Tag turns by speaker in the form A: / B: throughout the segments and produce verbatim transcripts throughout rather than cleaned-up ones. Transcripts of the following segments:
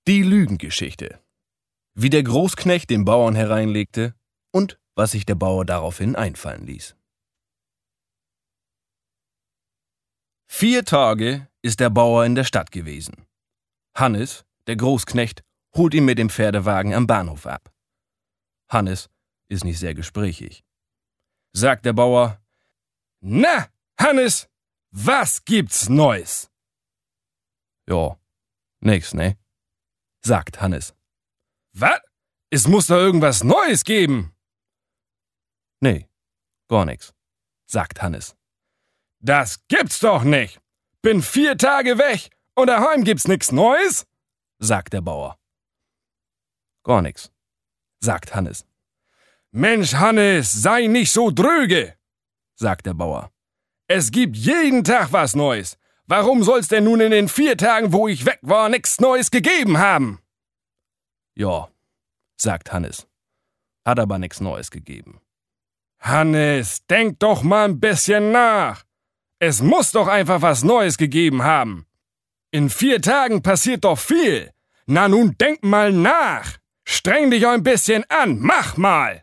A: Die Lügengeschichte. Wie der Großknecht den Bauern hereinlegte und was sich der Bauer daraufhin einfallen ließ. Vier Tage ist der Bauer in der Stadt gewesen. Hannes, der Großknecht, holt ihn mit dem Pferdewagen am Bahnhof ab. Hannes ist nicht sehr gesprächig. Sagt der Bauer: »Na, Hannes, was gibt's Neues?« »Ja, nix, ne?« sagt Hannes. »Was? Es muss doch irgendwas Neues geben!« »Nee, gar nix«, sagt Hannes. »Das gibt's doch nicht! Bin vier Tage weg und daheim gibt's nix Neues?« sagt der Bauer. »Gar nix«, sagt Hannes. »Mensch, Hannes, sei nicht so dröge«, sagt der Bauer. »Es gibt jeden Tag was Neues. Warum soll's denn nun in den vier Tagen, wo ich weg war, nix Neues gegeben haben?« »Ja«, sagt Hannes. Hat aber nix Neues gegeben. »Hannes, denk doch mal ein bisschen nach. Es muss doch einfach was Neues gegeben haben. In vier Tagen passiert doch viel. Na nun, denk mal nach. Streng dich ein bisschen an. Mach mal!«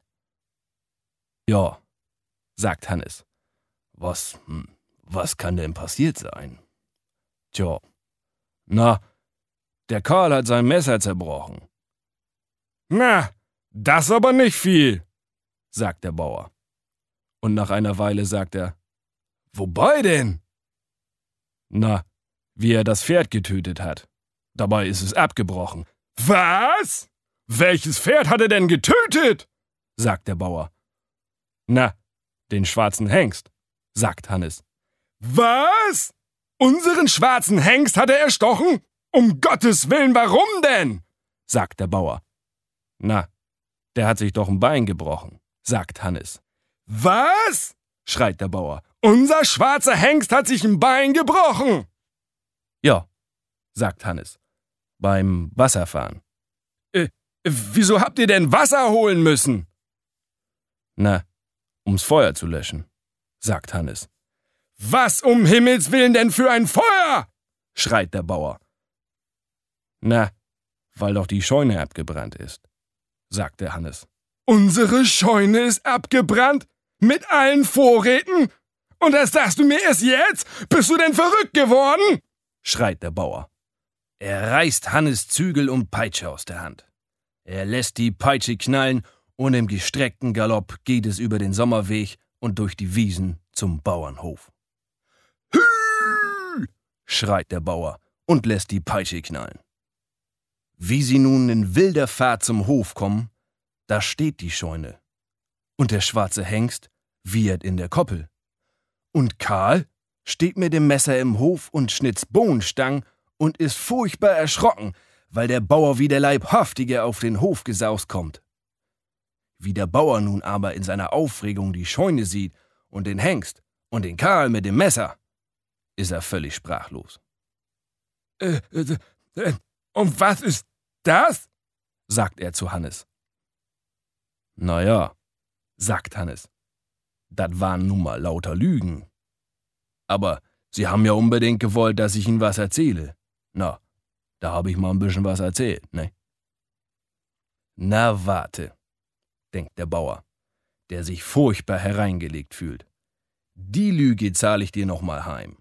A: »Ja«, sagt Hannes. Was, hm, was kann denn passiert sein? Tja, na, der Karl hat sein Messer zerbrochen.« »Na, das aber nicht viel«, sagt der Bauer. Und nach einer Weile sagt er: »Wobei denn?« »Na, wie er das Pferd getötet hat. Dabei ist es abgebrochen.« »Was? Welches Pferd hat er denn getötet?« sagt der Bauer. »Na, den schwarzen Hengst«, sagt Hannes. »Was? Unseren schwarzen Hengst hat er erstochen? Um Gottes Willen, warum denn?« sagt der Bauer. »Na, der hat sich doch ein Bein gebrochen«, sagt Hannes. »Was?« schreit der Bauer. »Unser schwarzer Hengst hat sich ein Bein gebrochen!« »Ja«, sagt Hannes. »Beim Wasserfahren.« Äh, wieso habt ihr denn Wasser holen müssen?« »Na, ums Feuer zu löschen«, sagt Hannes. »Was um Himmels Willen denn für ein Feuer?« schreit der Bauer. »Na, weil doch die Scheune abgebrannt ist«, sagt der Hannes. »Unsere Scheune ist abgebrannt? Mit allen Vorräten? Und das sagst du mir erst jetzt? Bist du denn verrückt geworden?« schreit der Bauer. Er reißt Hannes Zügel und Peitsche aus der Hand. Er lässt die Peitsche knallen und im gestreckten Galopp geht es über den Sommerweg und durch die Wiesen zum Bauernhof. »Hü!« schreit der Bauer und lässt die Peitsche knallen. Wie sie nun in wilder Fahrt zum Hof kommen, da steht die Scheune. Und der schwarze Hengst wiehert in der Koppel. Und Karl steht mit dem Messer im Hof und schnitzt Bohnenstangen und ist furchtbar erschrocken, weil der Bauer wie der Leibhaftige auf den Hof gesaust kommt. Wie der Bauer nun aber in seiner Aufregung die Scheune sieht und den Hengst und den Karl mit dem Messer, ist er völlig sprachlos. Äh, äh, äh, und was ist das?« sagt er zu Hannes. »Na ja«, sagt Hannes, »das waren nun mal lauter Lügen. Aber Sie haben ja unbedingt gewollt, dass ich Ihnen was erzähle. Na, da habe ich mal ein bisschen was erzählt, ne?« »Na warte«, denkt der Bauer, der sich furchtbar hereingelegt fühlt. »Die Lüge zahle ich dir noch mal heim.«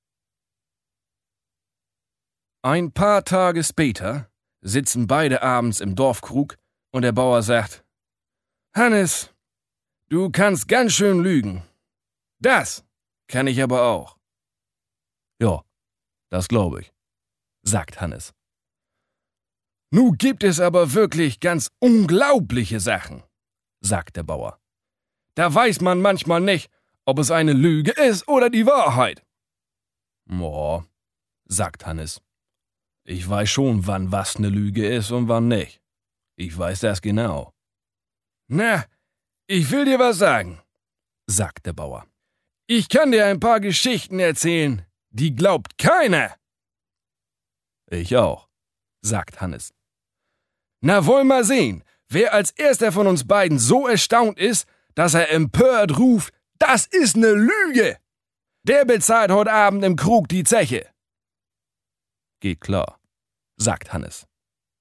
A: Ein paar Tage später sitzen beide abends im Dorfkrug und der Bauer sagt: »Hannes, du kannst ganz schön lügen. Das kann ich aber auch.« »Ja, das glaube ich«, sagt Hannes. »Nu gibt es aber wirklich ganz unglaubliche Sachen«, sagt der Bauer. »Da weiß man manchmal nicht, ob es eine Lüge ist oder die Wahrheit.« »Ja«, sagt Hannes. »Ich weiß schon, wann was eine Lüge ist und wann nicht. Ich weiß das genau.« »Na, ich will dir was sagen«, sagt der Bauer. »Ich kann dir ein paar Geschichten erzählen, die glaubt keiner.« »Ich auch«, sagt Hannes. »Na, wollen mal sehen, wer als erster von uns beiden so erstaunt ist, dass er empört ruft, das ist eine Lüge. Der bezahlt heute Abend im Krug die Zeche.« »Geht klar«, sagt Hannes.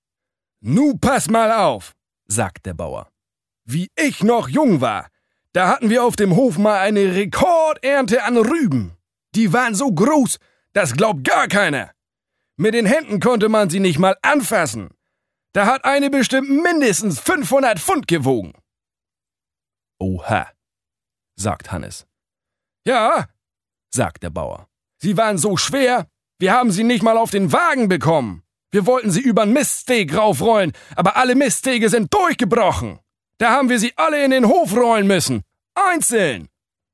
A: Nu pass mal auf, sagt der Bauer. Wie ich noch jung war, da hatten wir auf dem Hof mal eine Rekordernte an Rüben. Die waren so groß, das glaubt gar keiner. Mit den Händen konnte man sie nicht mal anfassen. Da hat eine bestimmt mindestens fünfhundert Pfund gewogen. Oha, sagt Hannes. Ja, sagt der Bauer. Sie waren so schwer, wir haben sie nicht mal auf den Wagen bekommen. Wir wollten sie übern Miststeg raufrollen, aber alle Miststege sind durchgebrochen. Da haben wir sie alle in den Hof rollen müssen. Einzeln.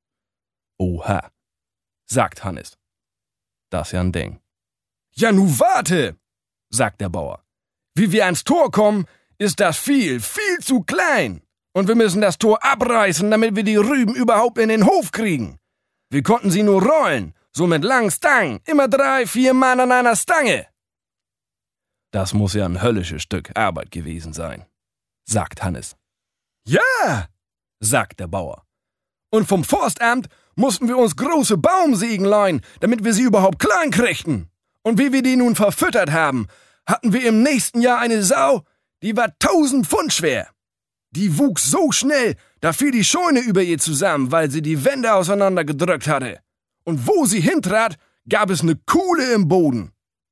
A: Oha, sagt Hannes. Das ist ja ein Ding. Ja, nu warte, sagt der Bauer. Wie wir ans Tor kommen, ist das viel, viel zu klein. Und wir müssen das Tor abreißen, damit wir die Rüben überhaupt in den Hof kriegen. Wir konnten sie nur rollen, so mit langen Stangen, immer drei, vier Mann an einer Stange. Das muss ja ein höllisches Stück Arbeit gewesen sein, sagt Hannes. Ja, sagt der Bauer. Und vom Forstamt mussten wir uns große Baumsägen leihen, damit wir sie überhaupt klein kriegten. Und wie wir die nun verfüttert haben, hatten wir im nächsten Jahr eine Sau, die war tausend Pfund schwer. Die wuchs so schnell, da fiel die Scheune über ihr zusammen, weil sie die Wände auseinandergedrückt hatte. Und wo sie hintrat, gab es eine Kuhle im Boden.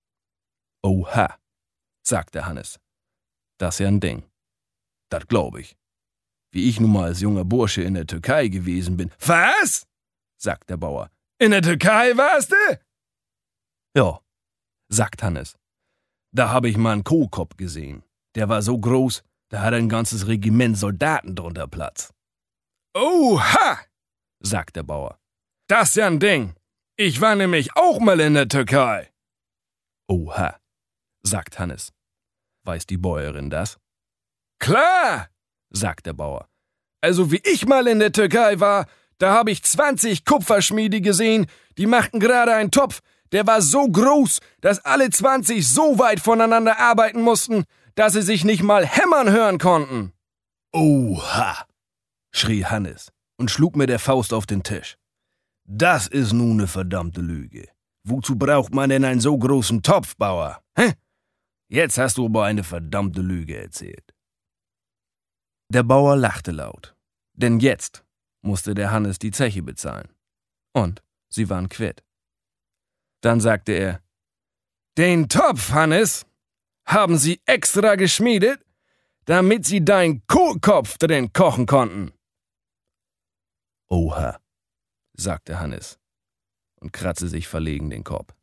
A: Oha, sagte Hannes. Das ist ja ein Ding. Das glaub ich. Wie ich nun mal als junger Bursche in der Türkei gewesen bin. Was? sagt der Bauer. In der Türkei warst du? Ja, sagt Hannes. Da habe ich mal einen Kohlkopf gesehen. Der war so groß, da hat ein ganzes Regiment Soldaten drunter Platz. Oha, sagt der Bauer. Das ist ja ein Ding. Ich war nämlich auch mal in der Türkei. Oha, sagt Hannes. Weiß die Bäuerin das? Klar, sagt der Bauer. Also wie ich mal in der Türkei war, da habe ich zwanzig Kupferschmiede gesehen, die machten gerade einen Topf, der war so groß, dass alle zwanzig so weit voneinander arbeiten mussten, dass sie sich nicht mal hämmern hören konnten. Oha, schrie Hannes und schlug mit der Faust auf den Tisch. Das ist nun eine verdammte Lüge. Wozu braucht man denn einen so großen Topf, Bauer? Hä? Jetzt hast du aber eine verdammte Lüge erzählt. Der Bauer lachte laut, denn jetzt musste der Hannes die Zeche bezahlen. Und sie waren quitt. Dann sagte er, den Topf, Hannes, haben sie extra geschmiedet, damit sie deinen Kohlkopf drin kochen konnten. Oha, sagte Hannes und kratzte sich verlegen den Kopf.